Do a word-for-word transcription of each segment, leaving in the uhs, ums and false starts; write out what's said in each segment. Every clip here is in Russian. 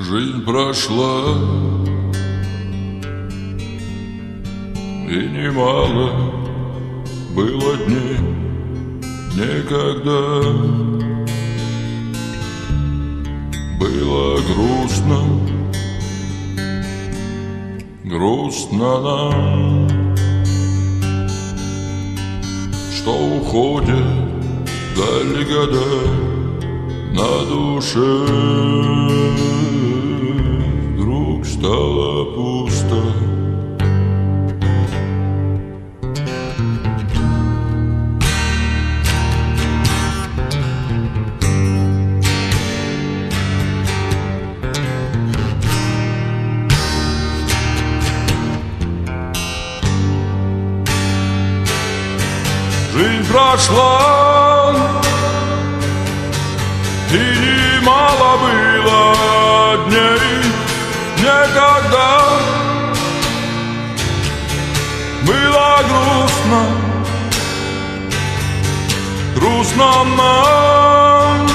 Жизнь прошла, и немало было дней, никогда было грустно, грустно нам, что уходят вдаль года на душе. Вдруг стало пусто. Жизнь прошла, и немало было дней, никогда было грустно, грустно нам,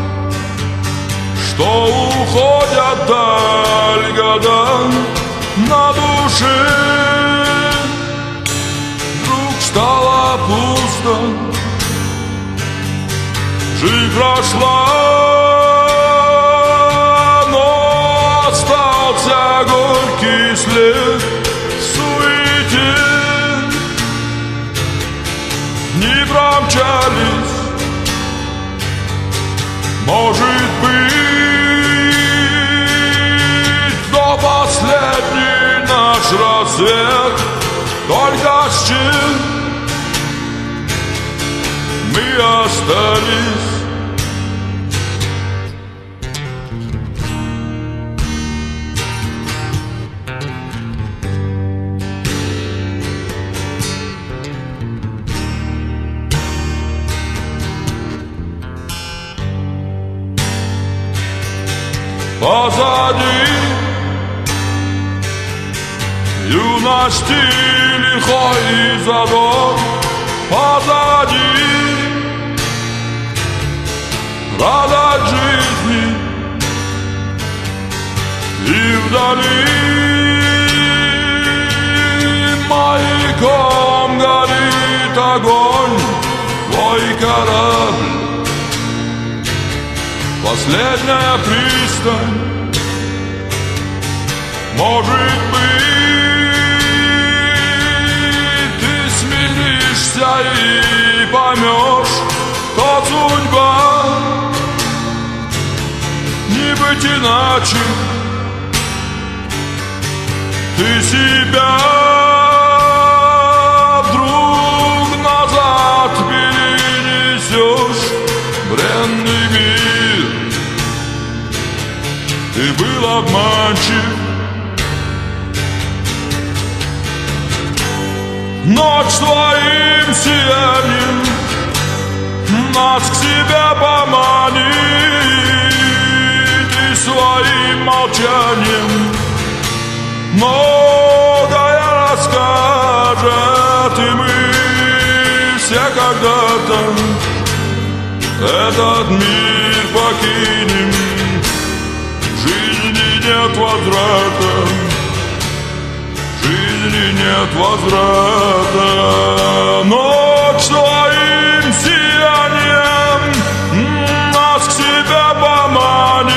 что уходят вдаль года на душе. Вдруг стало пусто, жизнь прошла, но остался горький след в суете. Не промчались, может быть, до последний наш рассвет. Только с чем мы остались. Позади юности лихой задор, позади радость жизни, и вдали маяком горит огонь твой корабль. Последняя пристань, может быть, ты смиришься и поймешь, что судьба не быть иначе. Ты себя вдруг назад перенесешь, бренный мир. Ты был обманчив, ночь твоим сиянием нас к себе поманит, и своим молчанием многое расскажет, и мы все когда-то этот мир покинем. В жизни нет возврата, в жизни нет возврата. Ночь твоим сиянием нас к себе поманит,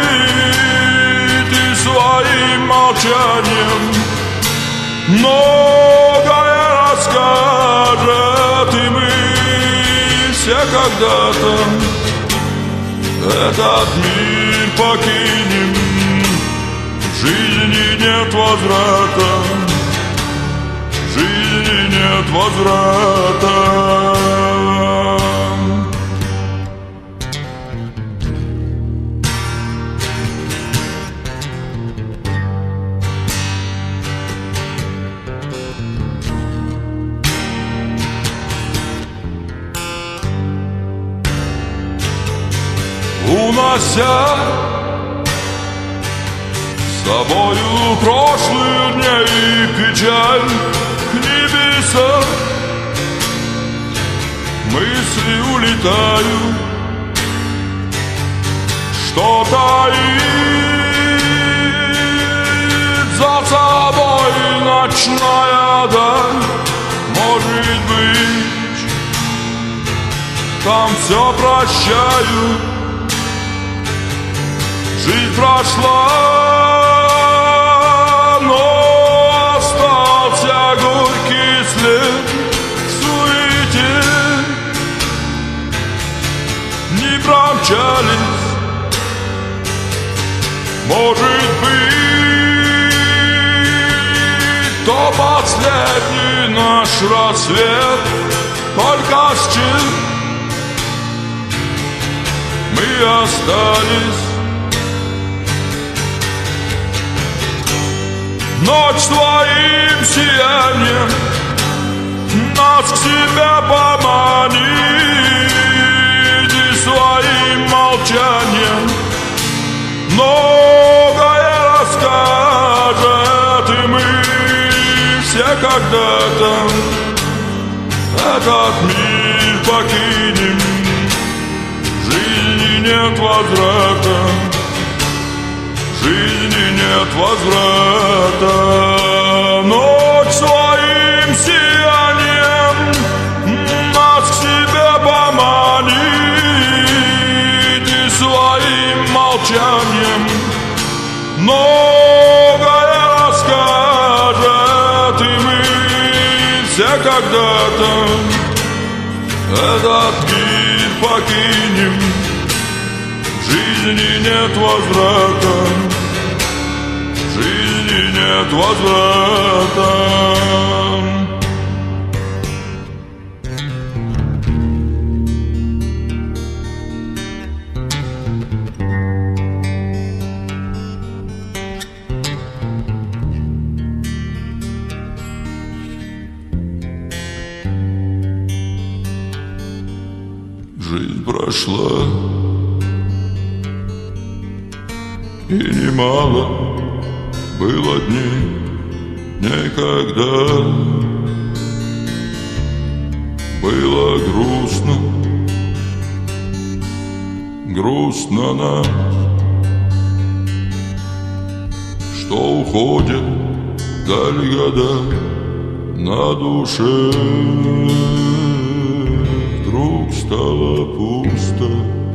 и своим молчанием многое расскажет, и мы все когда-то этот мир покинем. В жизни нет возврата, в жизни нет возврата. Унося с собою прошлые дни и печаль к небесам, мысли улетают, что таит вечная даль, может быть, там все прощают. Жизнь прошла, но остался горький след в суете. Не промчались, может быть, то последний наш рассвет. Только с чем мы остались. Ночь своим сиянием нас к себе поманит, и своим молчанием многое расскажет. И мы все когда-то этот мир покинем. В жизни нет возврата, в жизни нет возврата. Ночь своим сиянием нас к себе поманит, и своим молчанием многое расскажет. И мы все когда-то этот мир покинем. В жизни нет возврата, в жизни нет возврата. Жизнь прошла, и немало было дней, никогда было грустно, грустно нам, что уходят вдаль года. На душе вдруг стало пусто.